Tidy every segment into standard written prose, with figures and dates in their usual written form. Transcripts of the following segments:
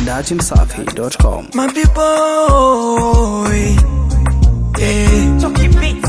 datimsafi.com. My people, yeah. Chucky Beats.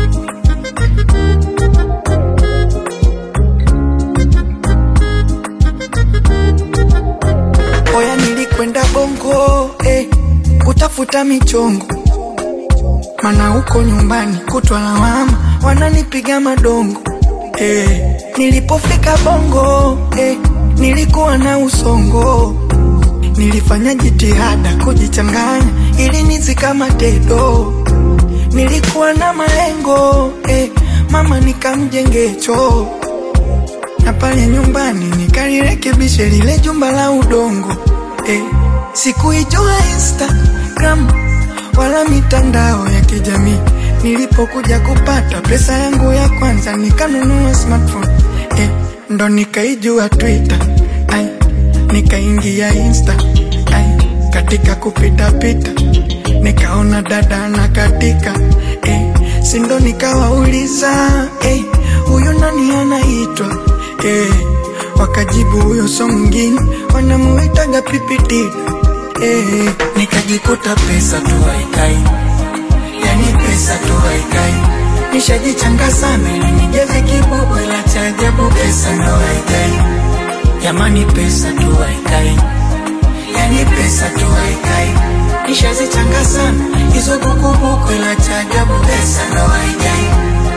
Oya nilikwenda Bongo, kutafuta michongo, mana huko nyumbani kutwa lawama, wananipiga madongo. Nilipofika Bongo, nilikuwa na usongo. Nilifanya jitihada kujichanganya ili nizikama dedo. Nilikuwa na malengo, mama nikamjenge choo. Na pale nyumbani nikalirekebishe lile jumba la udongo. Sikuijua Instagram wala mitandao ya kijamii. Nilipokuja kupata pesa yangu ya kwanza nikanunua smartphone. Ndo nikaijua Twitter, nikaingia Insta, katika kupita pita nikaona dada na katika, sindo nikawauliza, huyo nani anaitwa? Wakajibu huyo so mwingine wanamuitaga Pipitida. Nikajikuta pesa tu haikai, yani pesa tu haikai. Nishajichanga sana ili nijeze kibubu, ila cha ajabu pesa ndo haikai. Jamani pesa tu haikai, yani pesa tu haikai. Nishazichanga sana hizo bukubuku, ila cha ajabu pesa ndo haikai.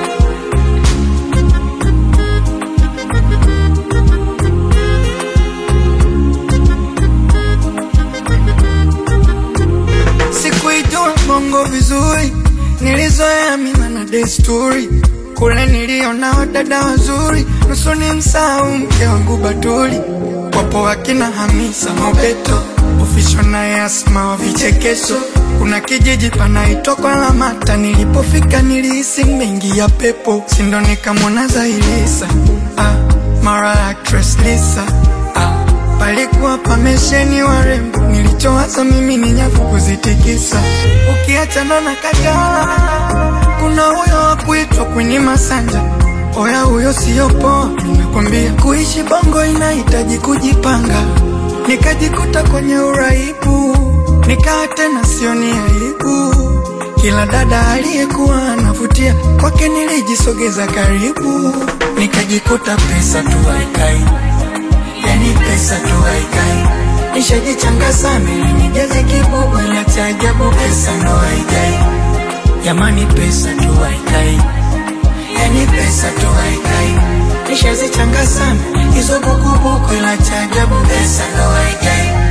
Sikuijua Bongo vizuri, nilizoea mila na desturi. Kule niliona wadada wazuri, nusu ni msahau mke wangu Batuli. Wapo wakina Hamisa Mobeto, Official na Yasma wa vichekesho. Kuna kijiji panaitwa kwa Lamata, nilipofika nilihisi mengi ya pepo. Sindo nikamwona Zailisa, mara actress Lisa. Palikuwa pamesheni warembo, nilichowaza mimi ni nyavu kuzitikisa. Ukiachana na Kajala, kuna huyo wakuitwa Queen Masanja. Oya huyo siyo poa, ninakwambia. Kuishi Bongo inahitaji kujipanga. Nikajikuta kwenye uraibu, nikaa tena sioni aibu. Kila dada aliyekuwa anavutia kwake nilijisogeza karibu. Nikajikuta pesa tu haikai, yani pesa tu haikai. Nishajichanga sana ili nijeze kibubu, ila cha ajabu pesa ndo haikai. Jamani pesa tu haikai, yani pesa tu haikai. Nishazichanga sana hizo bukubuku, ila cha ajabu pesa ndo haikai.